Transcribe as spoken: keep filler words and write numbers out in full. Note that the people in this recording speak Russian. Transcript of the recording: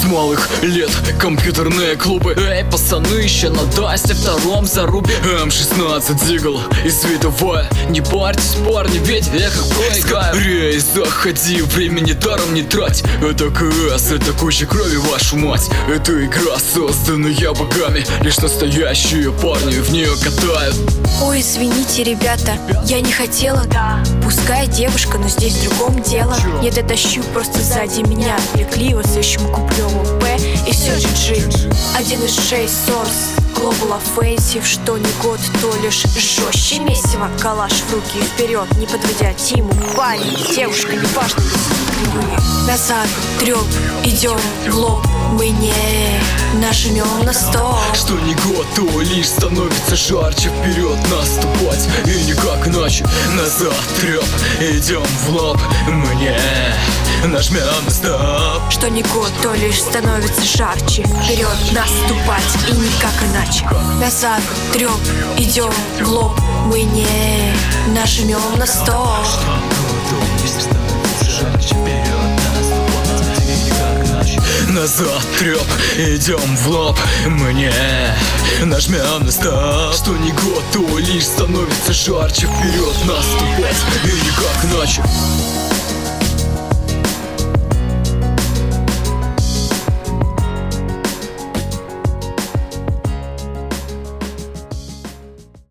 С малых лет компьютерные клубы. Эй, пацаны, еще на Дасте втором зарубе. эм шестнадцать Зигл и световая. Не парьтесь, парни, ведь я как проиграю. Скорее заходи, времени даром не трать. Это КС, это куча крови, вашу мать. Это игра, созданная богами. Лишь настоящие парни в нее катают. Ой, извините, ребята, я не хотела. Пускай девушка, но здесь в другом дело. Не дотащу, просто сзади меня отвлекли. Вот следующему куплю ОП и все джи джи. Один из шесть Source Global Offensive. Что не год, то лишь жестче месиво. Калаш в руки и вперед, не подводя тиму. Парень, девушка, не важно, назад, трёп, идем в лоб. Мы не нажмем на стоп. Что не год, то лишь становится жарче. Вперед наступать и никак иначе. Назад трёп, идем в лоб. Мы не нажмем на стоп. Что не год, то лишь становится жарче. Вперед наступать и никак иначе. Назад трёп, идем в лоб. Мы не нажмем на стоп. Назад трёп, идем в лоб. Мы не нажмем на стоп. Что не год, то лишь становится жарче. Вперед наступать и никак иначе.